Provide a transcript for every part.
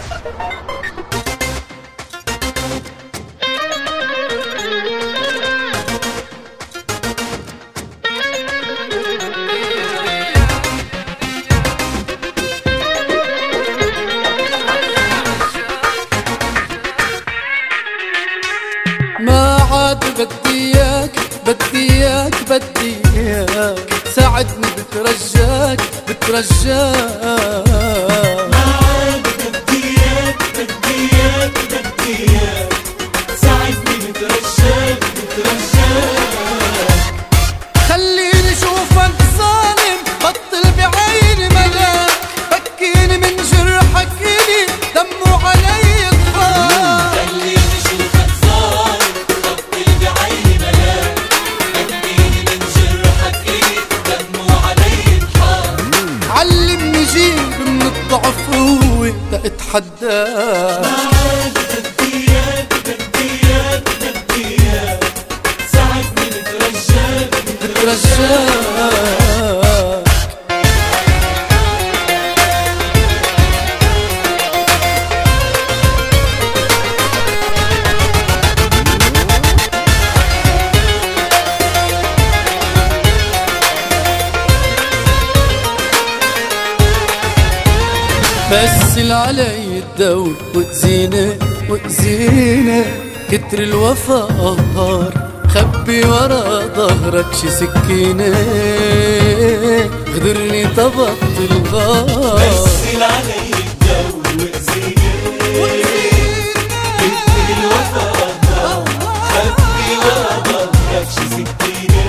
ما عاد بدي اياك بدي اياك بدي اياك ساعدني بترجاك بترجاك. ما عاد بدي اياك بدي اياك بدي اياك ساعدني بترجاك بترجاك. خليني شوفك ظالم بطل بعيني ملاك فكيني من جرحك إلي دمه علي يطفى. خليني شوفك ظالم بطل بعيني ملاك فكيني من جرحك إلي دمه علي يطفى. علمني جيب من الضعف قوة لأتحداك. ما عاد بدي اياك بدي اياك بدي اياك ساعدني بترجاك بترجاك. مثل علي الدور وأذيني وأذيني كتر الوفا قهار خبي ورا ظهرك شي سكينة غدرني طبقت الغار. مثل علي الدور وأذيني كتر الوفا قهار خبي ورا ظهرك شي سكينة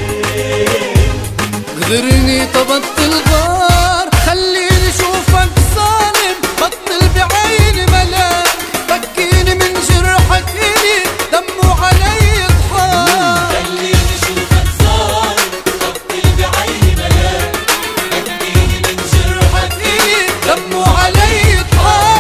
غدرني طبقت الغار. خليني شوفك ظالم بطل بعيني ملاك فكيني من جرحك إلي دمه علي يطفى. خليني شوفك ظالم بطل بعيني ملاك فكيني من جرحك إلي دمه علي يطفى.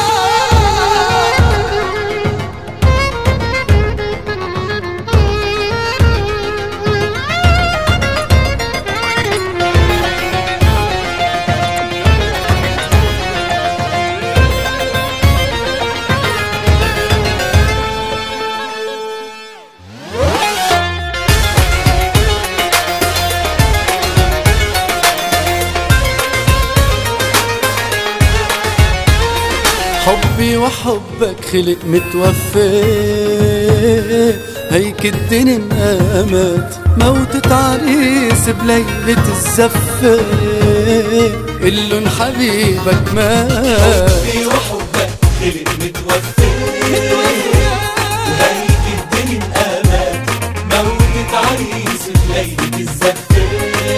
حبي وحبك خلق متوفي هيك الدنيا انقامت موتة عريس بليلة الزفة قلن حبيبك مات. حبي وحبك خلق متوفي وهيك الدنيا انقامت موتة عريس بليلة الزفة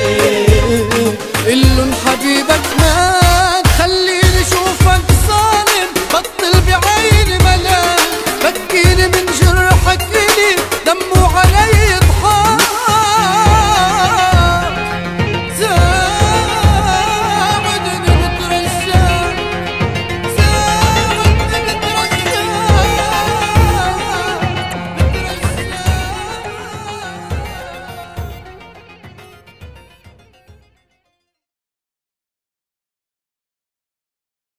قلن حبيبك مات. خليني شوفك ظالم بطل بعيني ملاك فكيني من جرحك إلي دمه علي